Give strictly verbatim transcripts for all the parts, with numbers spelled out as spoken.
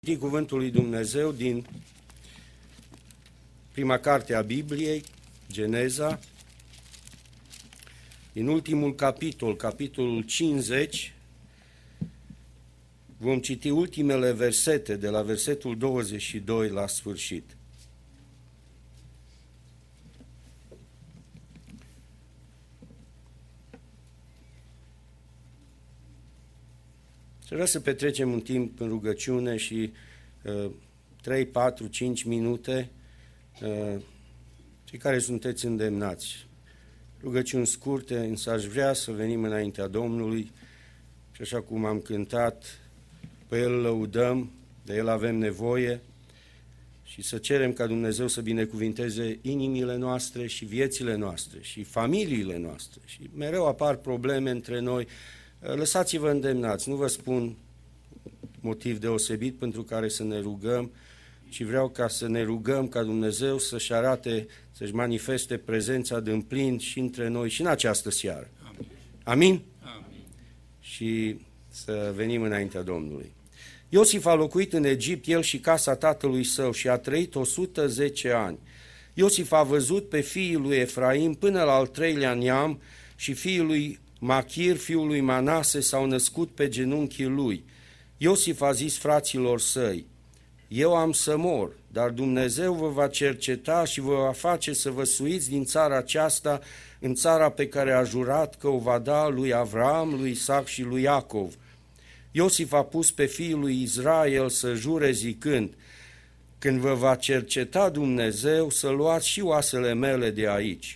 Citi cuvântul lui Dumnezeu din prima carte a Bibliei, Geneza, din ultimul capitol, capitolul cincizeci, vom citi ultimele versete de la versetul douăzeci și doi la sfârșit. Vreau să petrecem un timp în rugăciune și uh, trei, patru, cinci minute, uh, cei care sunteți îndemnați. Rugăciuni scurte, însă aș vrea să venim înaintea Domnului și așa cum am cântat, pe El lăudăm, de El avem nevoie și să cerem ca Dumnezeu să binecuvinteze inimile noastre și viețile noastre și familiile noastre. Și mereu apar probleme între noi. Lăsați-vă îndemnați, nu vă spun motiv deosebit pentru care să ne rugăm, ci vreau ca să ne rugăm ca Dumnezeu să-și arate, să-și manifeste prezența dâmplin și între noi și în această seară. Amin? Amin? Amin. Și să venim înaintea Domnului. Iosif a locuit în Egipt, el și casa tatălui său, și a trăit o sută zece ani. Iosif a văzut pe fiii lui Efraim până la al treilea neam și fiii lui Machir, fiul lui Manase, s-au născut pe genunchii lui. Iosif a zis fraților săi: eu am să mor, dar Dumnezeu vă va cerceta și vă va face să vă suiți din țara aceasta în țara pe care a jurat că o va da lui Avram, lui Isaac și lui Iacov. Iosif a pus pe fiul lui Israel să jure zicând: când vă va cerceta Dumnezeu, să luați și oasele mele de aici.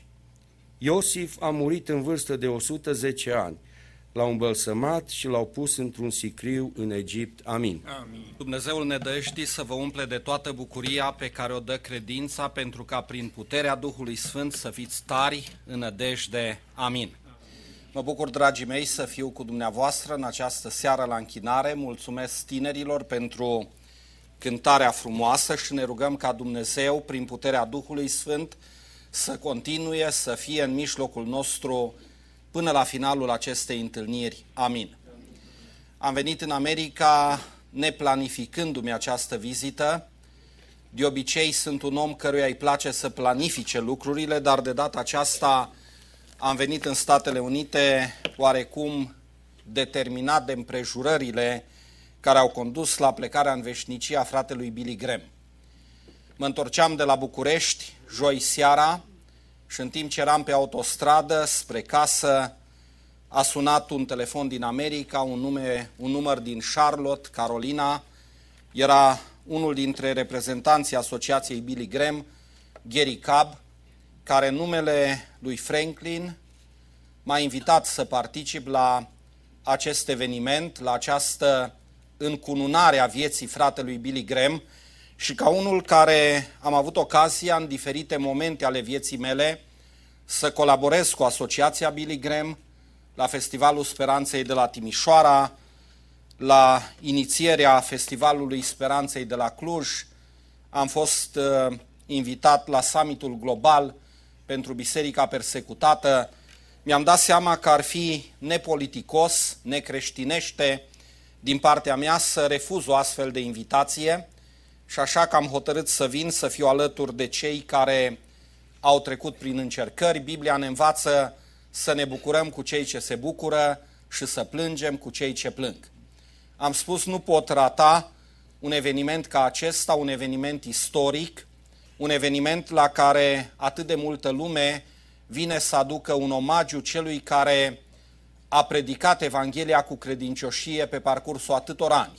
Iosif a murit în vârstă de o sută zece ani. L-au îmbălsămat și l-au pus într-un sicriu în Egipt. Amin. Amin. Dumnezeul nădăjtii să vă umple de toată bucuria pe care o dă credința, pentru ca prin puterea Duhului Sfânt să fiți tari în nădejde. Amin. Mă bucur, dragii mei, să fiu cu dumneavoastră în această seară la închinare. Mulțumesc tinerilor pentru cântarea frumoasă și ne rugăm ca Dumnezeu, prin puterea Duhului Sfânt, să continue să fie în mijlocul nostru până la finalul acestei întâlniri. Amin. Am venit în America neplanificându-mi această vizită. De obicei sunt un om căruia îi place să planifice lucrurile, dar de data aceasta am venit în Statele Unite oarecum determinat de împrejurările care au condus la plecarea în veșnicie a fratelui Billy Graham. Mă întorceam de la București joi seara și în timp ce eram pe autostradă spre casă, a sunat un telefon din America, un, nume, un număr din Charlotte, Carolina. Era unul dintre reprezentanții Asociației Billy Graham, Gary Cobb, care în numele lui Franklin m-a invitat să particip la acest eveniment, la această încununare a vieții fratelui Billy Graham, și ca unul care am avut ocazia în diferite momente ale vieții mele să colaborez cu Asociația Billy Graham la Festivalul Speranței de la Timișoara, la inițierea Festivalului Speranței de la Cluj, am fost uh, invitat la summitul global pentru Biserica Persecutată. Mi-am dat seama că ar fi nepoliticos, necreștinește din partea mea să refuz o astfel de invitație, și așa că am hotărât să vin să fiu alături de cei care au trecut prin încercări. Biblia ne învață să ne bucurăm cu cei ce se bucură și să plângem cu cei ce plâng. Am spus, nu pot rata un eveniment ca acesta, un eveniment istoric, un eveniment la care atât de multă lume vine să aducă un omagiu celui care a predicat Evanghelia cu credincioșie pe parcursul atâtor ani.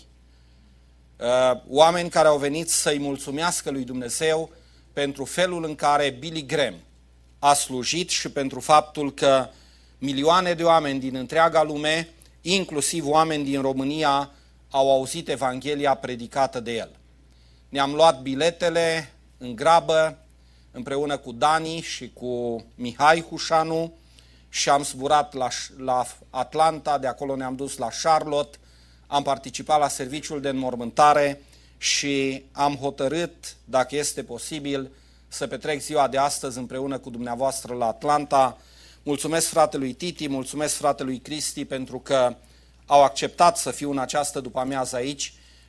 Oameni care au venit să-i mulțumească lui Dumnezeu pentru felul în care Billy Graham a slujit și pentru faptul că milioane de oameni din întreaga lume, inclusiv oameni din România, au auzit Evanghelia predicată de el. Ne-am luat biletele în grabă împreună cu Dani și cu Mihai Hușanu și am zburat la, la Atlanta, de acolo ne-am dus la Charlotte. Am participat la serviciul de înmormântare și am hotărât, dacă este posibil, să petrec ziua de astăzi împreună cu dumneavoastră la Atlanta. Mulțumesc fratelui Titi, mulțumesc fratelui Cristi pentru că au acceptat să fiu în această după-amiază aici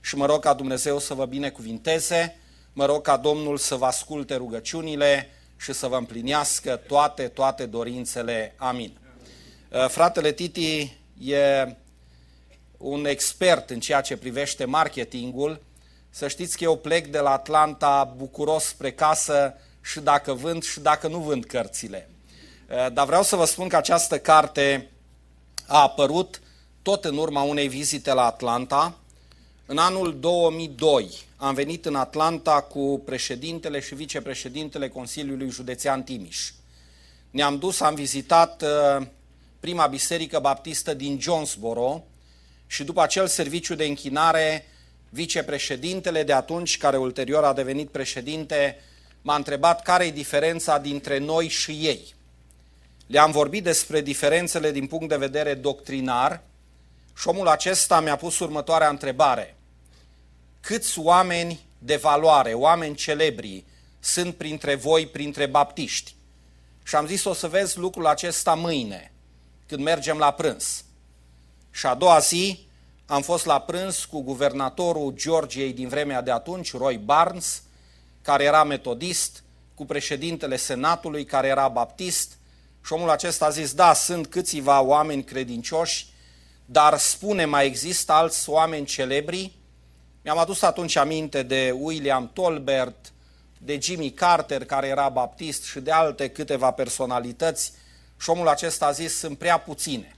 și mă rog ca Dumnezeu să vă binecuvinteze, mă rog ca Domnul să vă asculte rugăciunile și să vă împlinească toate, toate dorințele. Amin. Fratele Titi e un expert în ceea ce privește marketingul. Să știți că eu plec de la Atlanta bucuros spre casă și dacă vând și dacă nu vând cărțile. Dar vreau să vă spun că această carte a apărut tot în urma unei vizite la Atlanta. În anul două mii doi am venit în Atlanta cu președintele și vicepreședintele Consiliului Județean Timiș. Ne-am dus, am vizitat prima biserică baptistă din Jonesboro și după acel serviciu de închinare, vicepreședintele de atunci, care ulterior a devenit președinte, m-a întrebat care e diferența dintre noi și ei. Le-am vorbit despre diferențele din punct de vedere doctrinar și omul acesta mi-a pus următoarea întrebare. Câți oameni de valoare, oameni celebri, sunt printre voi, printre baptiști? Și am zis, o să vezi lucrul acesta mâine, când mergem la prânz. Și a doua zi am fost la prânz cu guvernatorul Georgiei din vremea de atunci, Roy Barnes, care era metodist, cu președintele Senatului, care era baptist, și omul acesta a zis, da, sunt câțiva oameni credincioși, dar spune, mai există alți oameni celebri? Mi-am adus atunci aminte de William Tolbert, de Jimmy Carter, care era baptist, și de alte câteva personalități, și omul acesta a zis, sunt prea puține.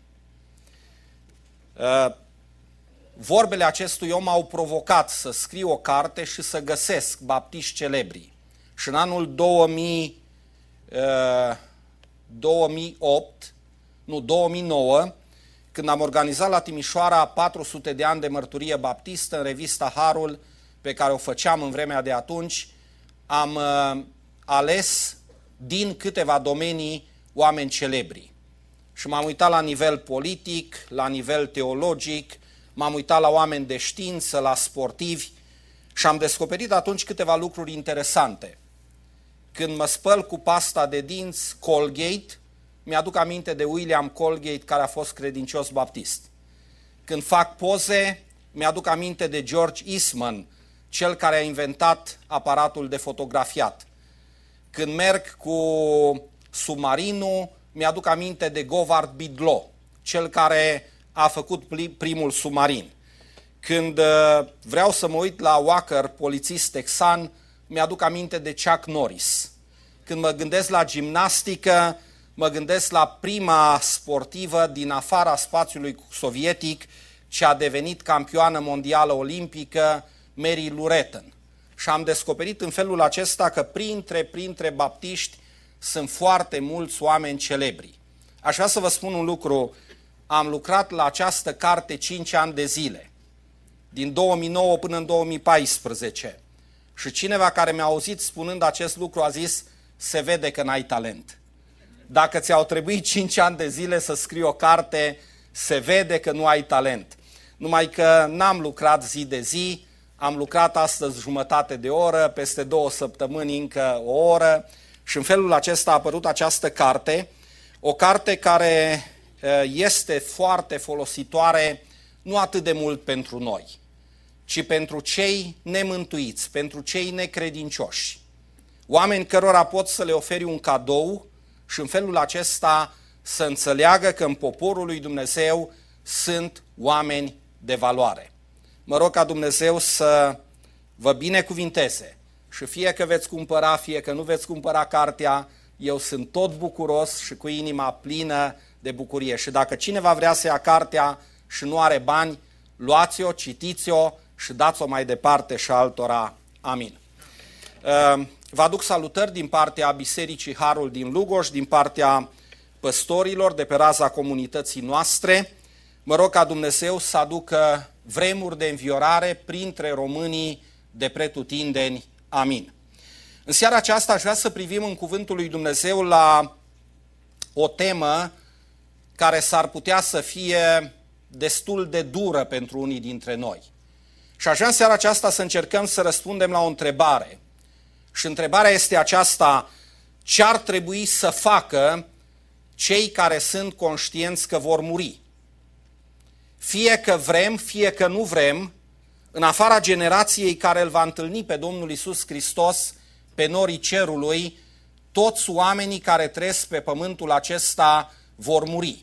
Vorbele acestui om au provocat să scriu o carte și să găsesc baptiști celebri. Și în anul două mii, două mii opt, nu, două mii nouă, când am organizat la Timișoara patru sute de ani de mărturie baptistă în revista Harul, pe care o făceam în vremea de atunci, am uh, ales din câteva domenii oameni celebri. Și m-am uitat la nivel politic, la nivel teologic, m-am uitat la oameni de știință, la sportivi și am descoperit atunci câteva lucruri interesante. Când mă spăl cu pasta de dinți Colgate, mi-aduc aminte de William Colgate, care a fost credincios baptist. Când fac poze, mi-aduc aminte de George Eastman, cel care a inventat aparatul de fotografiat. Când merg cu submarinul, mi-aduc aminte de Govard Bidlaw, cel care a făcut primul submarin. Când vreau să mă uit la Walker, polițist texan, mi-aduc aminte de Chuck Norris. Când mă gândesc la gimnastică, mă gândesc la prima sportivă din afara spațiului sovietic, ce a devenit campioană mondială olimpică, Mary Lou Retton. Și am descoperit în felul acesta că printre, printre baptiști sunt foarte mulți oameni celebri. Aș vrea să vă spun un lucru, am lucrat la această carte cinci ani de zile, din două mii nouă până în două mii paisprezece. Și cineva care mi-a auzit spunând acest lucru a zis, se vede că n-ai talent. Dacă ți-au trebuit cinci ani de zile să scrii o carte, se vede că nu ai talent. Numai că n-am lucrat zi de zi, am lucrat astăzi jumătate de oră, peste două săptămâni încă o oră și în felul acesta a apărut această carte, o carte care este foarte folositoare nu atât de mult pentru noi, ci pentru cei nemântuiți, pentru cei necredincioși. Oameni cărora poți să le oferi un cadou și în felul acesta să înțeleagă că în poporul lui Dumnezeu sunt oameni de valoare. Mă rog ca Dumnezeu să vă binecuvinteze și fie că veți cumpăra, fie că nu veți cumpăra cartea, eu sunt tot bucuros și cu inima plină de bucurie. Și dacă cineva vrea să ia cartea și nu are bani, luați-o, citiți-o și dați-o mai departe și altora. Amin. Vă aduc salutări din partea Bisericii Harul din Lugoș, din partea păstorilor de pe raza comunității noastre. Mă rog ca Dumnezeu să aducă vremuri de înviorare printre românii de pretutindeni. Amin. În seara aceasta aș vrea să privim în cuvântul lui Dumnezeu la o temă care s-ar putea să fie destul de dură pentru unii dintre noi. Și aș vrea în seara aceasta să încercăm să răspundem la o întrebare. Și întrebarea este aceasta, ce ar trebui să facă cei care sunt conștienți că vor muri? Fie că vrem, fie că nu vrem, în afara generației care îl va întâlni pe Domnul Iisus Hristos pe norii cerului, toți oamenii care trăiesc pe pământul acesta vor muri.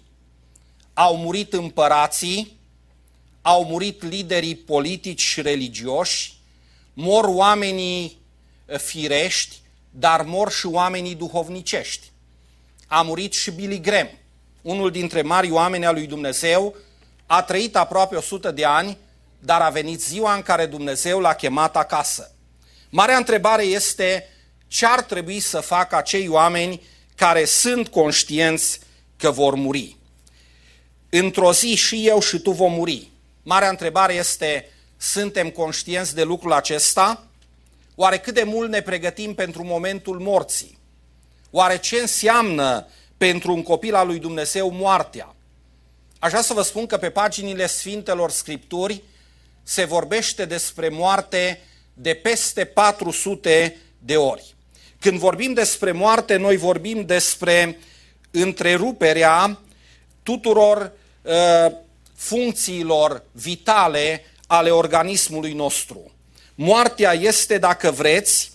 Au murit împărații, au murit liderii politici și religioși, mor oamenii firești, dar mor și oamenii duhovnicești. A murit și Billy Graham, unul dintre marii oameni al lui Dumnezeu, a trăit aproape o sută de ani, dar a venit ziua în care Dumnezeu l-a chemat acasă. Marea întrebare este ce ar trebui să facă acei oameni care sunt conștienți că vor muri. Într-o zi și eu și tu vom muri. Marea întrebare este, suntem conștienți de lucrul acesta? Oare cât de mult ne pregătim pentru momentul morții? Oare ce înseamnă pentru un copil al lui Dumnezeu moartea? Aș vrea să vă spun că pe paginile Sfintelor Scripturi se vorbește despre moarte de peste patru sute de ori. Când vorbim despre moarte, noi vorbim despre întreruperea tuturor uh, funcțiilor vitale ale organismului nostru. Moartea este, dacă vreți,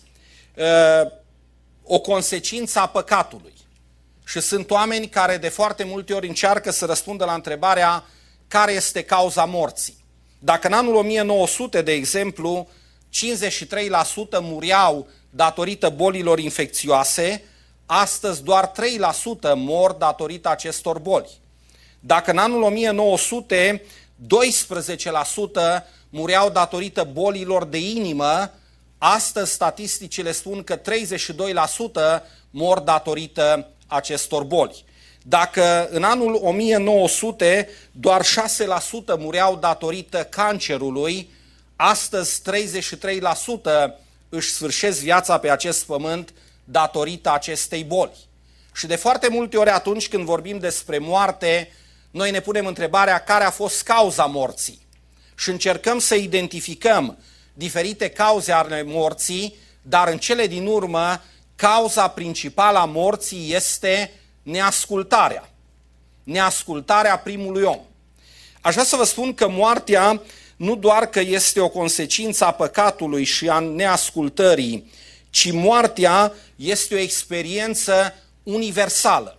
uh, o consecință a păcatului. Și sunt oameni care de foarte multe ori încearcă să răspundă la întrebarea care este cauza morții. Dacă în anul o mie nouă sute, de exemplu, cincizeci și trei la sută muriau datorită bolilor infecțioase, astăzi doar trei la sută mor datorită acestor boli. Dacă în anul o mie nouă sute, doisprezece la sută mureau datorită bolilor de inimă, astăzi statisticile spun că treizeci și doi la sută mor datorită acestor boli. Dacă în anul o mie nouă sute doar șase la sută mureau datorită cancerului, astăzi treizeci și trei la sută își sfârșesc viața pe acest pământ datorită acestei boli. Și de foarte multe ori atunci când vorbim despre moarte, noi ne punem întrebarea care a fost cauza morții. Și încercăm să identificăm diferite cauze ale morții, dar în cele din urmă, cauza principală a morții este neascultarea. Neascultarea primului om. Aș vrea să vă spun că moartea nu doar că este o consecință a păcatului și a neascultării, ci moartea este o experiență universală.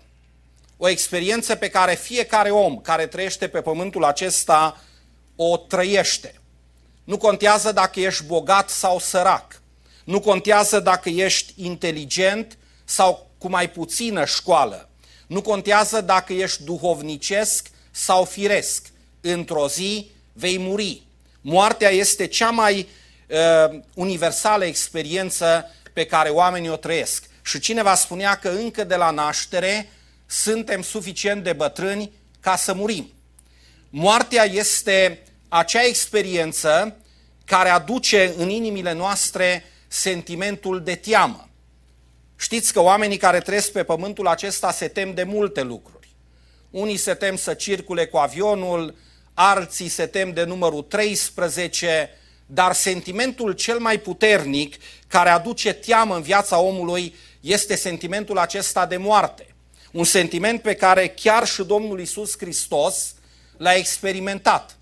O experiență pe care fiecare om care trăiește pe pământul acesta o trăiește. Nu contează dacă ești bogat sau sărac. Nu contează dacă ești inteligent sau cu mai puțină școală. Nu contează dacă ești duhovnicesc sau firesc. Într-o zi vei muri. Moartea este cea mai uh, universală experiență pe care oamenii o trăiesc. Și cineva spunea că încă de la naștere suntem suficient de bătrâni ca să murim. Moartea este acea experiență care aduce în inimile noastre sentimentul de teamă. Știți că oamenii care trăiesc pe pământul acesta se tem de multe lucruri. Unii se tem să circule cu avionul, alții se tem de numărul treisprezece, dar sentimentul cel mai puternic care aduce teamă în viața omului este sentimentul acesta de moarte. Un sentiment pe care chiar și Domnul Iisus Hristos l-a experimentat.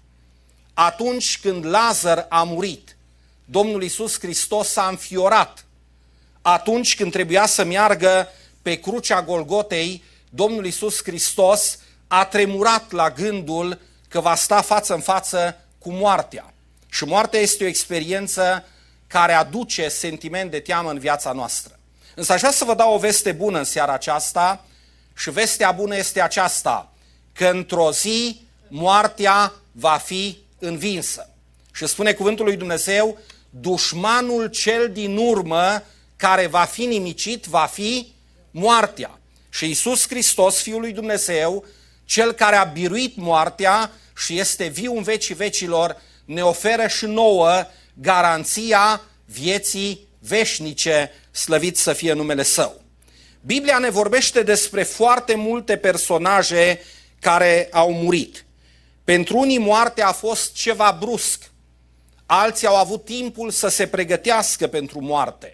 Atunci când Lazar a murit, Domnul Iisus Hristos s-a înfiorat. Atunci când trebuia să meargă pe crucea Golgotei, Domnul Iisus Hristos a tremurat la gândul că va sta față în față cu moartea. Și moartea este o experiență care aduce sentiment de teamă în viața noastră. Însă aș vrea să vă dau o veste bună în seara aceasta și vestea bună este aceasta, că într-o zi moartea va fi învinsă. Și spune cuvântul lui Dumnezeu, dușmanul cel din urmă care va fi nimicit va fi moartea. Și Iisus Hristos, Fiul lui Dumnezeu, cel care a biruit moartea și este viu în vecii vecilor, ne oferă și nouă garanția vieții veșnice, slăvit să fie numele Său. Biblia ne vorbește despre foarte multe personaje care au murit. Pentru unii moartea a fost ceva brusc, alții au avut timpul să se pregătească pentru moarte.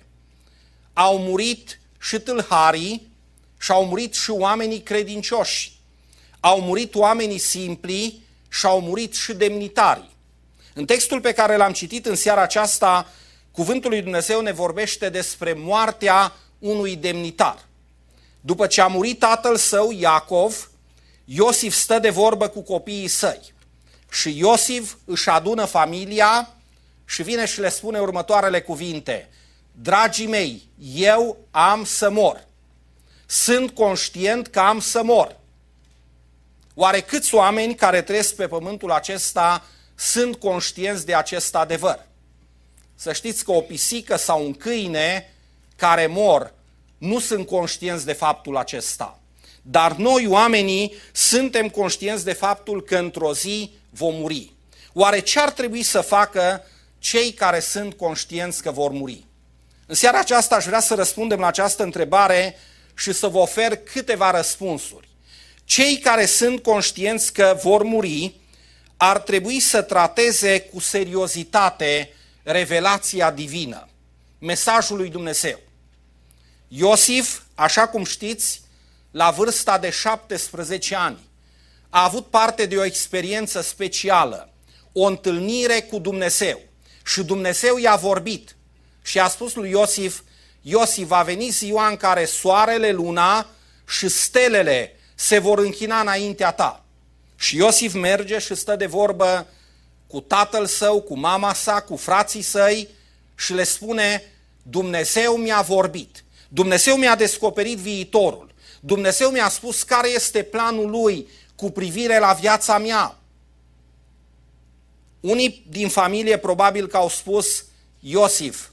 Au murit și tâlharii și au murit și oamenii credincioși. Au murit oamenii simpli și au murit și demnitarii. În textul pe care l-am citit în seara aceasta, cuvântul lui Dumnezeu ne vorbește despre moartea unui demnitar. După ce a murit tatăl său, Iacov, Iosif stă de vorbă cu copiii săi. Și Iosif își adună familia și vine și le spune următoarele cuvinte: dragii mei, eu am să mor. Sunt conștient că am să mor. Oare câți oameni care trăiesc pe pământul acesta sunt conștienți de acest adevăr? Să știți că o pisică sau un câine care mor nu sunt conștienți de faptul acesta. Dar noi, oamenii, suntem conștienți de faptul că într-o zi vom muri. Oare ce ar trebui să facă cei care sunt conștienți că vor muri? În seara aceasta aș vrea să răspundem la această întrebare și să vă ofer câteva răspunsuri. Cei care sunt conștienți că vor muri ar trebui să trateze cu seriozitate revelația divină, mesajul lui Dumnezeu. Iosif, așa cum știți, la vârsta de șaptesprezece ani, a avut parte de o experiență specială, o întâlnire cu Dumnezeu. Și Dumnezeu i-a vorbit și a spus lui Iosif: Iosif, va veni ziua în care soarele, luna și stelele se vor închina înaintea ta. Și Iosif merge și stă de vorbă cu tatăl său, cu mama sa, cu frații săi și le spune: Dumnezeu mi-a vorbit, Dumnezeu mi-a descoperit viitorul, Dumnezeu mi-a spus care este planul lui cu privire la viața mea. Unii din familie probabil că au spus: Iosif,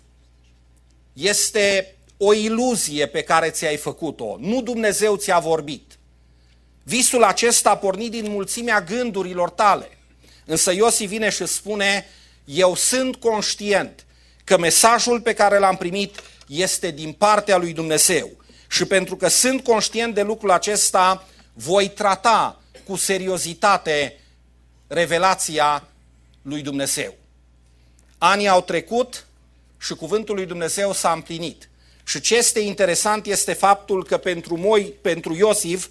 este o iluzie pe care ți-ai făcut-o, nu Dumnezeu ți-a vorbit. Visul acesta a pornit din mulțimea gândurilor tale. Însă Iosif vine și spune: eu sunt conștient că mesajul pe care l-am primit este din partea lui Dumnezeu. Și pentru că sunt conștient de lucrul acesta, voi trata cu seriozitate revelația lui Dumnezeu. Anii au trecut și cuvântul lui Dumnezeu s-a împlinit. Și ce este interesant este faptul că pentru, Moi, pentru Iosif,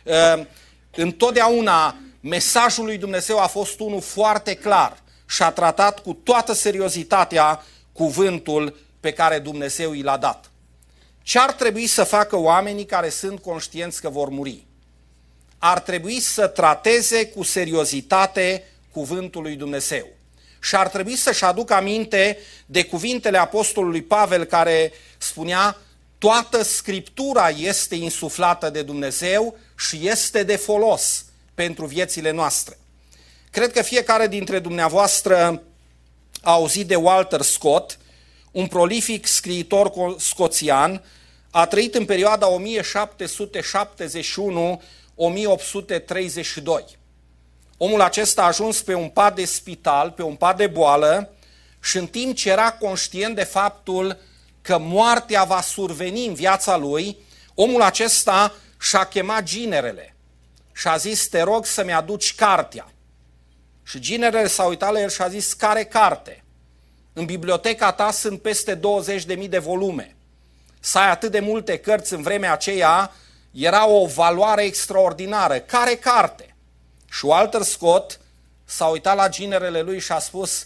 întotdeauna mesajul lui Dumnezeu a fost unul foarte clar și a tratat cu toată seriozitatea cuvântul pe care Dumnezeu i l-a dat. Ce ar trebui să facă oamenii care sunt conștienți că vor muri? Ar trebui să trateze cu seriozitate cuvântul lui Dumnezeu. Și ar trebui să-și aducă aminte de cuvintele apostolului Pavel care spunea: toată Scriptura este insuflată de Dumnezeu și este de folos pentru viețile noastre. Cred că fiecare dintre dumneavoastră a auzit de Walter Scott, un prolific scriitor scoțian, a trăit în perioada o mie șapte sute șaptezeci și unu - o mie opt sute treizeci și doi. Omul acesta a ajuns pe un pat de spital, pe un pat de boală și în timp ce era conștient de faptul că moartea va surveni în viața lui, omul acesta și-a chemat ginerele și a zis: te rog să-mi aduci cartea. Și ginerele s-a uitat la el și a zis: care carte? În biblioteca ta sunt peste douăzeci de mii de volume. Să ai atât de multe cărți în vremea aceea era o valoare extraordinară. Care carte? Și Walter Scott s-a uitat la ginerele lui și a spus: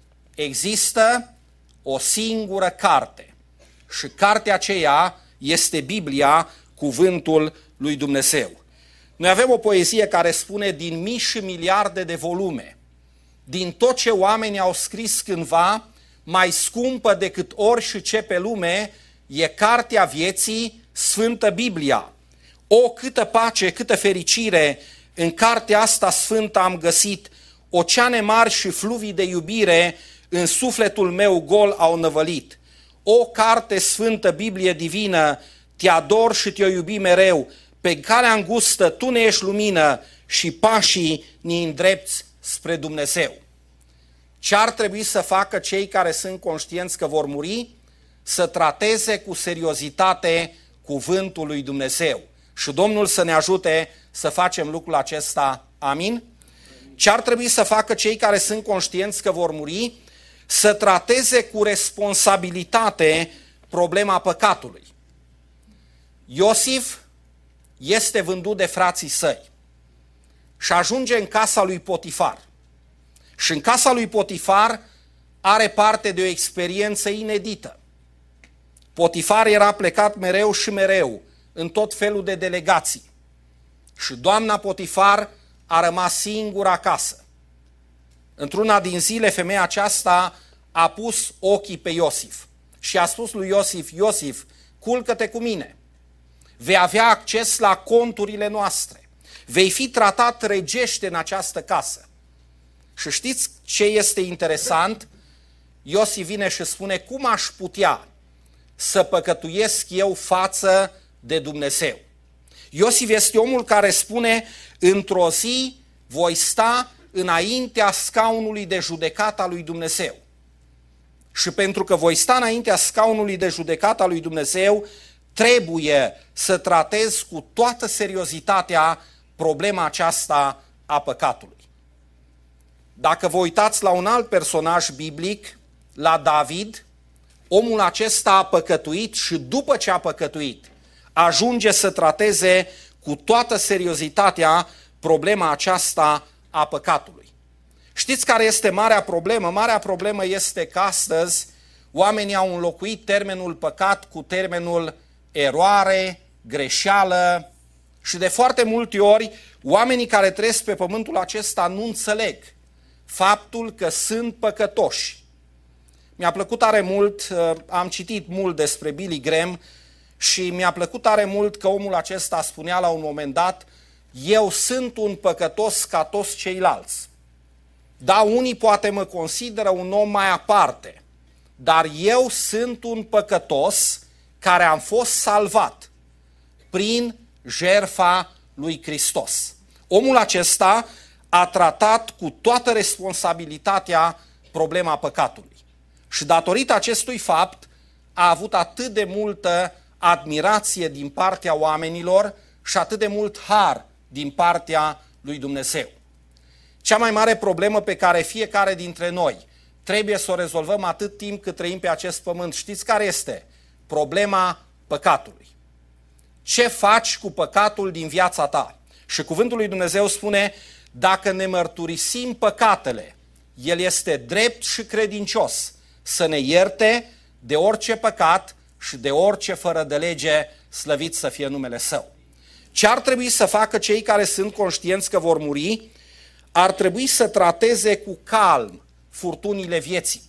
există o singură carte și cartea aceea este Biblia, cuvântul lui Dumnezeu. Noi avem o poezie care spune: din mii și miliarde de volume, din tot ce oamenii au scris cândva, mai scumpă decât ori și ce pe lume e cartea vieții, Sfântă Biblia. O, câtă pace, câtă fericire în cartea asta sfântă am găsit, oceane mari și fluvii de iubire în sufletul meu gol au năvălit. O, carte sfântă, Biblie divină, te ador și te-o iubi mereu, pe calea îngustă tu ne ești lumină și pașii ne îndrepți spre Dumnezeu. Ce ar trebui să facă cei care sunt conștienți că vor muri? Să trateze cu seriozitate cuvântul lui Dumnezeu. Și Domnul să ne ajute să facem lucrul acesta. Amin? Ce ar trebui să facă cei care sunt conștienți că vor muri? Să trateze cu responsabilitate problema păcatului. Iosif este vândut de frații săi și ajunge în casa lui Potifar. Și în casa lui Potifar are parte de o experiență inedită. Potifar era plecat mereu și mereu în tot felul de delegații. Și doamna Potifar a rămas singură acasă. Într-una din zile, femeia aceasta a pus ochii pe Iosif și a spus lui Iosif: Iosif, culcă-te cu mine. Vei avea acces la conturile noastre. Vei fi tratat regește în această casă. Și știți ce este interesant? Iosif vine și spune: cum aș putea să păcătuiesc eu față de Dumnezeu? Iosif este omul care spune: într-o zi voi sta înaintea scaunului de judecată al lui Dumnezeu. Și pentru că voi sta înaintea scaunului de judecată al lui Dumnezeu, trebuie să tratez cu toată seriozitatea problema aceasta a păcatului. Dacă vă uitați la un alt personaj biblic, la David, omul acesta a păcătuit și după ce a păcătuit, ajunge să trateze cu toată seriozitatea problema aceasta a păcatului. Știți care este marea problemă? Marea problemă este că astăzi oamenii au înlocuit termenul păcat cu termenul eroare, greșeală și de foarte multe ori oamenii care trăiesc pe pământul acesta nu înțeleg faptul că sunt păcătoși. Mi-a plăcut tare mult, am citit mult despre Billy Graham și mi-a plăcut tare mult că omul acesta spunea la un moment dat: eu sunt un păcătos ca toți ceilalți. Da, unii poate mă consideră un om mai aparte, dar eu sunt un păcătos care am fost salvat prin jertfa lui Hristos. Omul acesta a tratat cu toată responsabilitatea problema păcatului. Și datorită acestui fapt a avut atât de multă admirație din partea oamenilor și atât de mult har din partea lui Dumnezeu. Cea mai mare problemă pe care fiecare dintre noi trebuie să o rezolvăm atât timp cât trăim pe acest pământ, știți care este? Problema păcatului. Ce faci cu păcatul din viața ta? Și cuvântul lui Dumnezeu spune: dacă ne mărturisim păcatele, El este drept și credincios să ne ierte de orice păcat și de orice fără de lege, slăvit să fie numele Său. Ce ar trebui să facă cei care sunt conștienți că vor muri? Ar trebui să trateze cu calm furtunile vieții.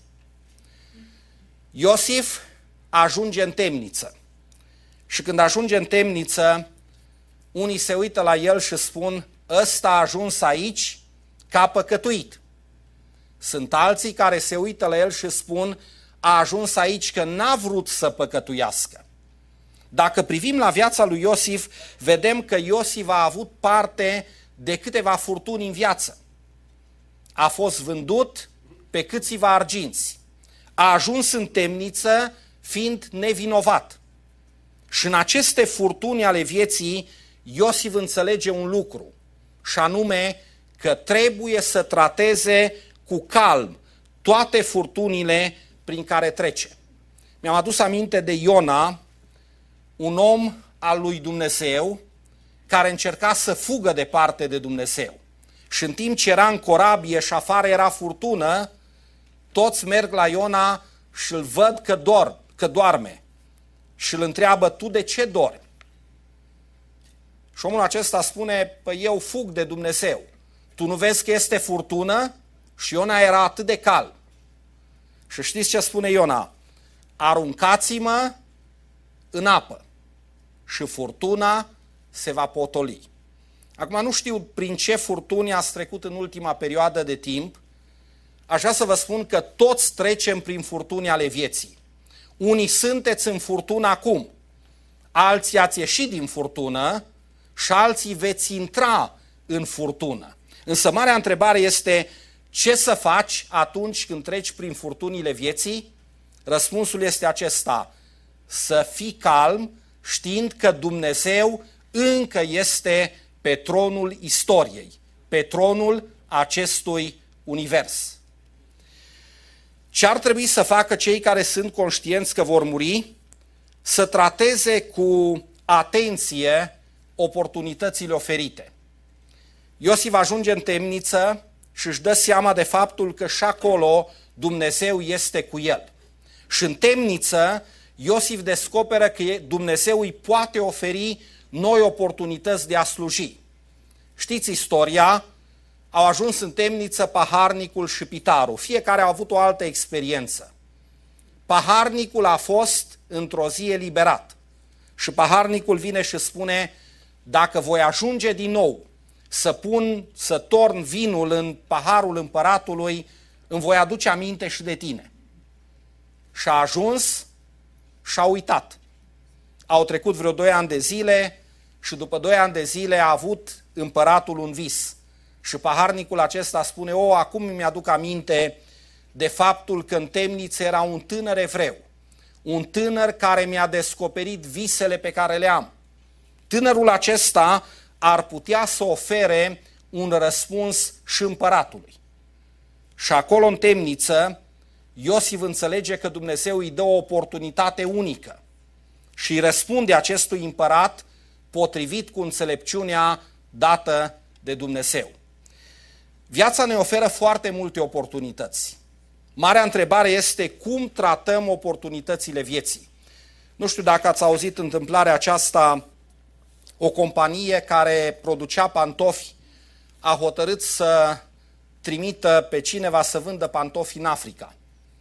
Iosif ajunge în temniță și când ajunge în temniță, unii se uită la el și spun: ăsta a ajuns aici că a păcătuit. Sunt alții care se uită la el și spun: a ajuns aici că n-a vrut să păcătuiască. Dacă privim la viața lui Iosif, vedem că Iosif a avut parte de câteva furtuni în viață. A fost vândut pe câțiva arginți. A ajuns în temniță fiind nevinovat. Și în aceste furtuni ale vieții, Iosif înțelege un lucru, și anume că trebuie să trateze cu calm toate furtunile prin care trece. Mi-am adus aminte de Iona, un om al lui Dumnezeu care încerca să fugă departe de Dumnezeu. Și în timp ce era în corabie și afară era furtună, toți merg la Iona și îl văd că, dor, că doarme. Și îl întreabă: tu de ce dormi? Și omul acesta spune: păi eu fug de Dumnezeu. Tu nu vezi că este furtună? Și Iona era atât de calm. Și știți ce spune Iona? Aruncați-mă în apă și furtuna se va potoli. Acum nu știu prin ce furtuni ați trecut în ultima perioadă de timp. Aș vrea să vă spun că toți trecem prin furtuni ale vieții. Unii sunteți în furtună acum, alții ați ieșit din furtună și alții veți intra în furtună. Însă marea întrebare este: ce să faci atunci când treci prin furtunile vieții? Răspunsul este acesta: să fii calm, știind că Dumnezeu încă este pe tronul istoriei, pe tronul acestui univers. Ce ar trebui să facă cei care sunt conștienți că vor muri? Să trateze cu atenție oportunitățile oferite. Iosif ajunge în temniță, și își dă seama de faptul că și acolo Dumnezeu este cu el. Și în temniță, Iosif descoperă că Dumnezeu îi poate oferi noi oportunități de a sluji. Știți istoria, au ajuns în temniță paharnicul și pitarul. Fiecare a avut o altă experiență. Paharnicul a fost într-o zi eliberat. Și paharnicul vine și spune, dacă voi ajunge din nou să pun, să torn vinul în paharul împăratului, îmi voi aduce aminte și de tine. Și a ajuns și a uitat. Au trecut vreo doi ani de zile și după doi ani de zile a avut împăratul un vis. Și paharnicul acesta spune, o, acum mi-aduc aminte de faptul că în temniță era un tânăr evreu. Un tânăr care mi-a descoperit visele pe care le am. Tânărul acesta ar putea să ofere un răspuns și împăratului. Și acolo în temniță, Iosif înțelege că Dumnezeu îi dă o oportunitate unică și îi răspunde acestui împărat potrivit cu înțelepciunea dată de Dumnezeu. Viața ne oferă foarte multe oportunități. Marea întrebare este cum tratăm oportunitățile vieții. Nu știu dacă ați auzit întâmplarea aceasta, o companie care producea pantofi a hotărât să trimită pe cineva să vândă pantofi în Africa.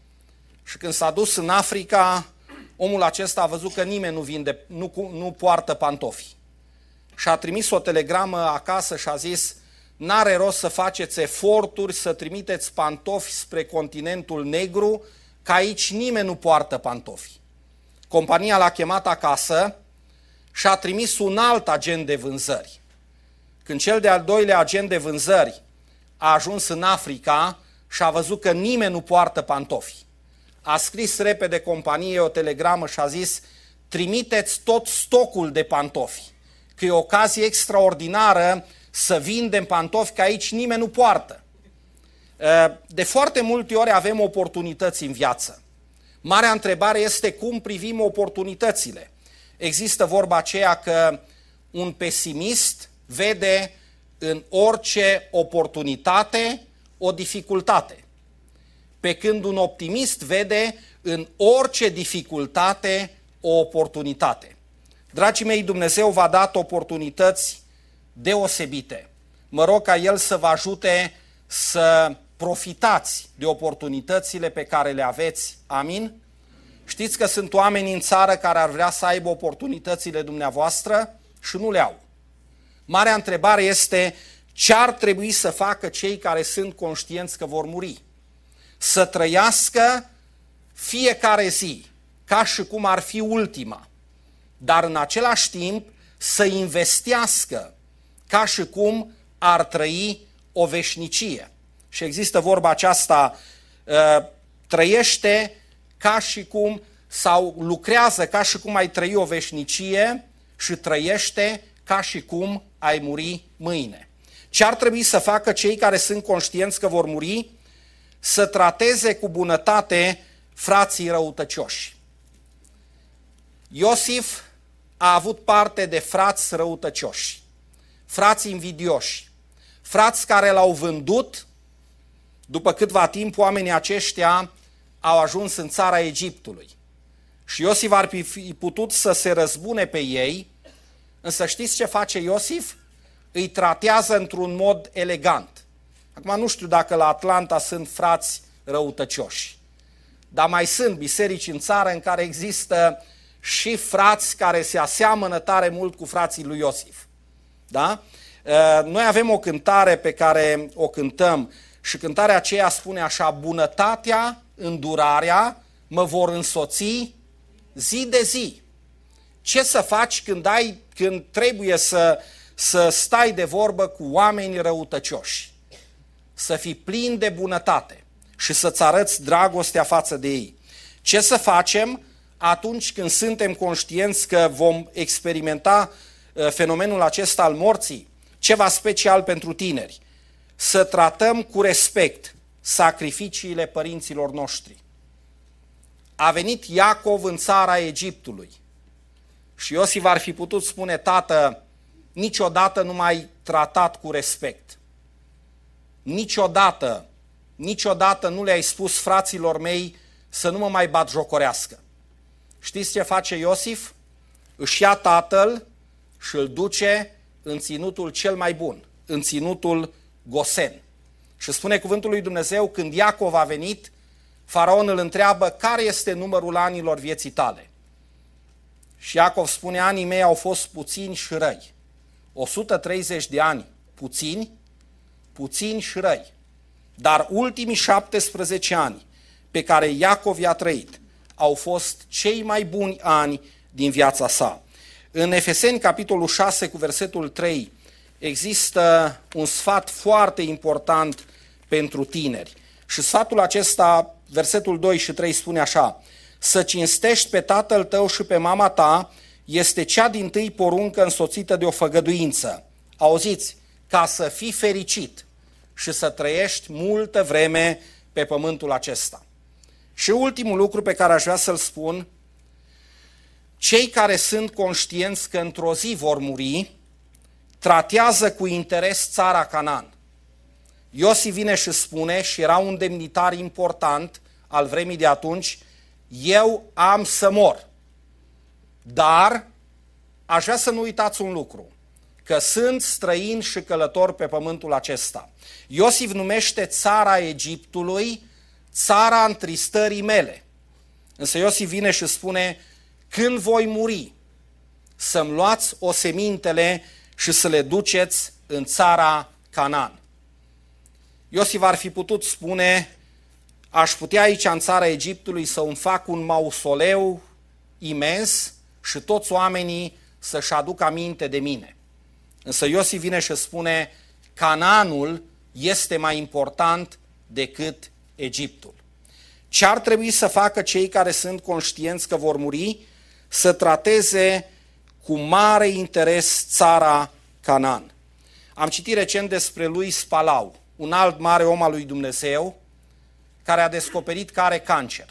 Și când s-a dus în Africa, omul acesta a văzut că nimeni nu, vinde, nu, nu poartă pantofi. Și a trimis o telegramă acasă și a zis, n-are rost să faceți eforturi să trimiteți pantofi spre continentul negru, că aici nimeni nu poartă pantofi. Compania l-a chemat acasă și a trimis un alt agent de vânzări. Când cel de-al doilea agent de vânzări a ajuns în Africa și a văzut că nimeni nu poartă pantofi, a scris repede companiei o telegramă și a zis, trimiteți tot stocul de pantofi, că e o ocazie extraordinară să vindem pantofi, că aici nimeni nu poartă. De foarte multe ori avem oportunități în viață. Marea întrebare este cum privim oportunitățile. Există vorba aceea că un pesimist vede în orice oportunitate o dificultate, pe când un optimist vede în orice dificultate o oportunitate. Dragii mei, Dumnezeu v-a dat oportunități deosebite. Mă rog ca El să vă ajute să profitați de oportunitățile pe care le aveți. Amin? Știți că sunt oameni în țară care ar vrea să aibă oportunitățile dumneavoastră și nu le au. Marea întrebare este ce ar trebui să facă cei care sunt conștienți că vor muri? Să trăiască fiecare zi ca și cum ar fi ultima, dar în același timp să investească ca și cum ar trăi o veșnicie. Și există vorba aceasta, trăiește ca și cum, sau lucrează ca și cum ai trăi o veșnicie și trăiește ca și cum ai muri mâine. Ce ar trebui să facă cei care sunt conștienți că vor muri? Să trateze cu bunătate frații răutăcioși. Iosif a avut parte de frați răutăcioși, frați invidioși, frați care l-au vândut. După câtva timp, oamenii aceștia au ajuns în țara Egiptului. Și Iosif ar fi putut să se răzbune pe ei, însă știți ce face Iosif? Îi tratează într-un mod elegant. Acum nu știu dacă la Atlanta sunt frați răutăcioși, dar mai sunt biserici în țară în care există și frați care se aseamănă tare mult cu frații lui Iosif. Da? Noi avem o cântare pe care o cântăm și cântarea aceea spune așa: bunătatea, îndurarea mă vor însoți zi de zi. Ce să faci când, ai, când trebuie să, să stai de vorbă cu oameni răutăcioși? Să fii plin de bunătate și să-ți arăți dragostea față de ei. Ce să facem atunci când suntem conștienți că vom experimenta fenomenul acesta al morții? Ceva special pentru tineri. Să tratăm cu respect sacrificiile părinților noștri. A venit Iacov în țara Egiptului și Iosif ar fi putut spune: tată, niciodată nu m-ai tratat cu respect. niciodată, niciodată nu le-ai spus fraților mei să nu mă mai batjocorească. Știți ce face Iosif? Își ia tatăl și îl duce în ținutul cel mai bun, în ținutul Gosen. Și spune cuvântul lui Dumnezeu, când Iacov a venit, Faraon îl întreabă, care este numărul anilor vieții tale? Și Iacov spune, anii mei au fost puțini și răi. o sută treizeci de ani puțini, puțini și răi. Dar ultimii șaptesprezece ani pe care Iacov i-a trăit au fost cei mai buni ani din viața sa. În Efeseni, capitolul șase, cu versetul trei, există un sfat foarte important pentru tineri. Și sfatul acesta, versetul doi și trei, spune așa, să cinstești pe tatăl tău și pe mama ta este cea dintâi poruncă însoțită de o făgăduință. Auziți, ca să fii fericit și să trăiești multă vreme pe pământul acesta. Și ultimul lucru pe care aș vrea să-l spun, cei care sunt conștienți că într-o zi vor muri, tratează cu interes țara Canaan. Iosif vine și spune, și era un demnitar important al vremii de atunci, eu am să mor. Dar aș vrea să nu uitați un lucru, că sunt străini și călători pe pământul acesta. Iosif numește țara Egiptului țara întristării mele. Însă Iosif vine și spune, când voi muri, să-mi luați osemintele și să le duceți în țara Canaan. Iosif ar fi putut spune, aș putea aici în țara Egiptului să îmi fac un mausoleu imens și toți oamenii să-și aducă aminte de mine. Însă Iosif vine și spune, Canaanul este mai important decât Egiptul. Ce ar trebui să facă cei care sunt conștienți că vor muri? Să trateze cu mare interes țara Canaan. Am citit recent despre lui Spalau, un alt mare om al lui Dumnezeu, care a descoperit că are cancer.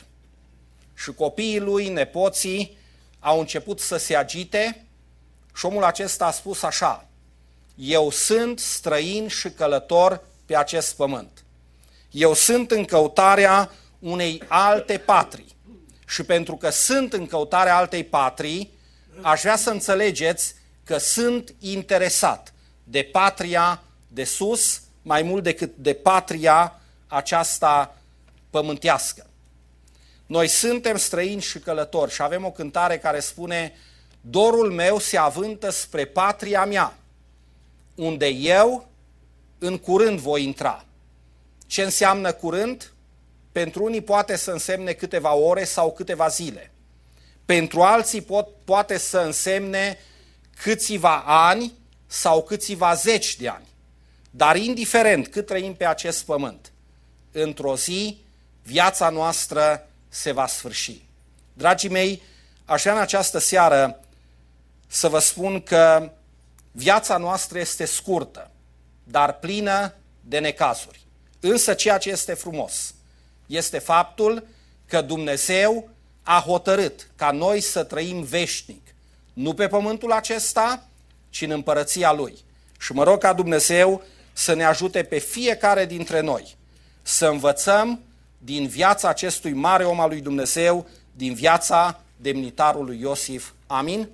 Și copiii lui, nepoții, au început să se agite și omul acesta a spus așa, eu sunt străin și călător pe acest pământ. Eu sunt în căutarea unei alte patrii. Și pentru că sunt în căutarea altei patrii, aș vrea să înțelegeți că sunt interesat de patria de sus, mai mult decât de patria aceasta pământească. Noi suntem străini și călători și avem o cântare care spune, dorul meu se avântă spre patria mea, unde eu în curând voi intra. Ce înseamnă curând? Pentru unii poate să însemne câteva ore sau câteva zile. Pentru alții pot, poate să însemne câțiva ani sau câțiva zeci de ani. Dar indiferent cât trăim pe acest pământ, într-o zi viața noastră se va sfârși. Dragii mei, aș vrea în această seară să vă spun că viața noastră este scurtă, dar plină de necazuri. Însă ceea ce este frumos este faptul că Dumnezeu a hotărât ca noi să trăim veșnic, nu pe pământul acesta, ci în împărăția Lui. Și mă rog ca Dumnezeu să ne ajute pe fiecare dintre noi să învățăm din viața acestui mare om al lui Dumnezeu, din viața demnitarului Iosif. Amin?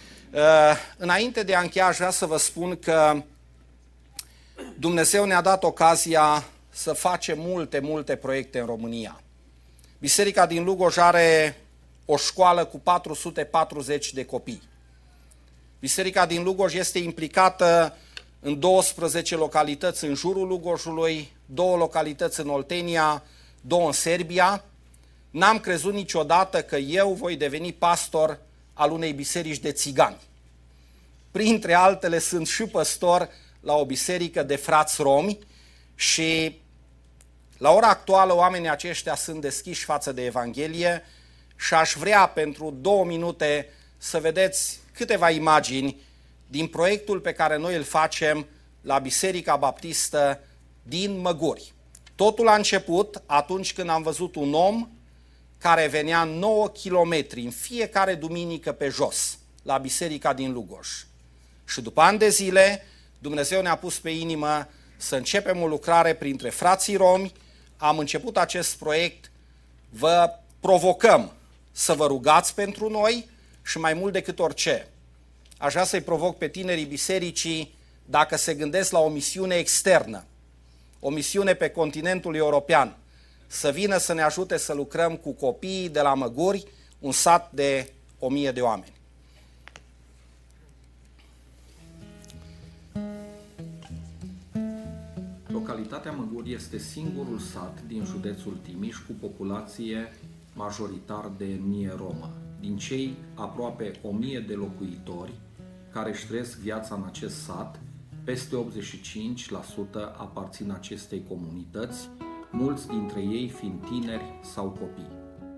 Înainte de a încheia, aș vrea să vă spun că Dumnezeu ne-a dat ocazia să facem multe, multe proiecte în România. Biserica din Lugoj are o școală cu patru sute patruzeci de copii. Biserica din Lugoj este implicată în douăsprezece localități în jurul Lugojului, două localități în Oltenia, două în Serbia. N-am crezut niciodată că eu voi deveni pastor al unei biserici de țigani. Printre altele sunt și păstor la o biserică de frați romi și la ora actuală oamenii aceștia sunt deschiși față de Evanghelie și aș vrea pentru două minute să vedeți câteva imagini din proiectul pe care noi îl facem la Biserica Baptistă din Măguri. Totul a început atunci când am văzut un om care venea nouă kilometri în fiecare duminică pe jos la Biserica din Lugoj. Și după ani de zile, Dumnezeu ne-a pus pe inimă să începem o lucrare printre frații romi. Am început acest proiect, vă provocăm să vă rugați pentru noi și mai mult decât orice. Aș vrea să-i provoc pe tinerii bisericii, dacă se gândesc la o misiune externă, o misiune pe continentul european, să vină să ne ajute să lucrăm cu copiii de la Măguri, un sat de o mie de oameni. Localitatea Măguri este singurul sat din județul Timiș cu populație majoritar de etnie romă. Din cei aproape o mie de locuitori care își trăiesc viața în acest sat, peste optzeci și cinci la sută aparțin acestei comunități, mulți dintre ei fiind tineri sau copii.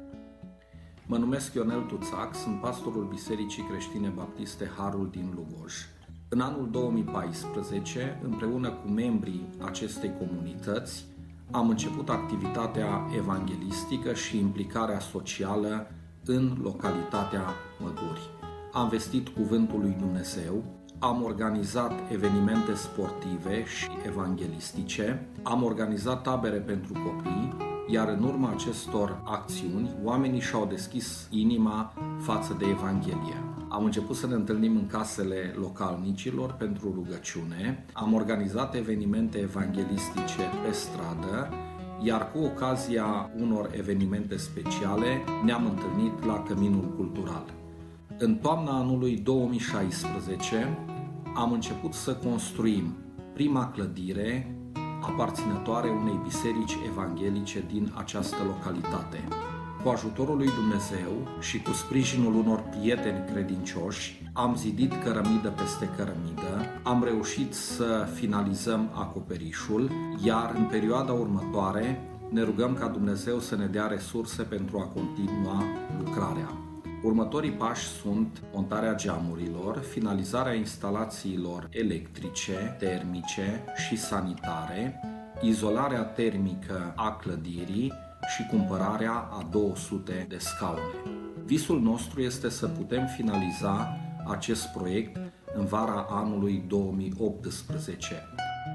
Mă numesc Ionel Tuțac, sunt pastorul Bisericii Creștine Baptiste Harul din Lugoj. În anul două mii paisprezece, împreună cu membrii acestei comunități, am început activitatea evanghelistică și implicarea socială în localitatea Măguri. Am vestit Cuvântul lui Dumnezeu, am organizat evenimente sportive și evanghelistice, am organizat tabere pentru copii, iar în urma acestor acțiuni, oamenii și-au deschis inima față de Evanghelie. Am început să ne întâlnim în casele localnicilor pentru rugăciune, am organizat evenimente evanghelistice pe stradă, iar cu ocazia unor evenimente speciale ne-am întâlnit la Căminul Cultural. În toamna anului două mii șaisprezece am început să construim prima clădire aparținătoare unei biserici evanghelice din această localitate. Cu ajutorul lui Dumnezeu și cu sprijinul unor prieteni credincioși, am zidit cărămidă peste cărămidă, am reușit să finalizăm acoperișul, iar în perioada următoare ne rugăm ca Dumnezeu să ne dea resurse pentru a continua lucrarea. Următorii pași sunt montarea geamurilor, finalizarea instalațiilor electrice, termice și sanitare, izolarea termică a clădirii și cumpărarea a două sute de scaune. Visul nostru este să putem finaliza acest proiect în vara anului două mii optsprezece.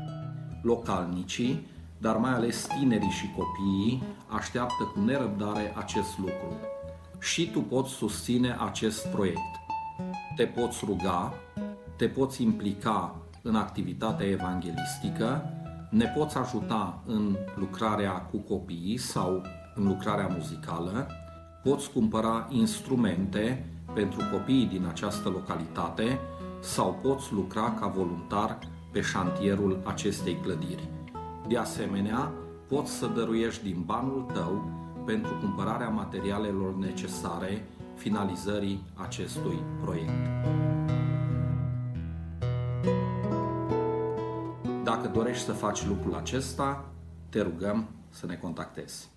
Localnicii, dar mai ales tinerii și copiii, așteaptă cu nerăbdare acest lucru. Și tu poți susține acest proiect. Te poți ruga, te poți implica în activitatea evanghelistică, ne poți ajuta în lucrarea cu copiii sau în lucrarea muzicală, poți cumpăra instrumente pentru copiii din această localitate sau poți lucra ca voluntar pe șantierul acestei clădiri. De asemenea, poți să dăruiești din banul tău pentru cumpărarea materialelor necesare finalizării acestui proiect. Dacă dorești să faci lucrul acesta, te rugăm să ne contactezi.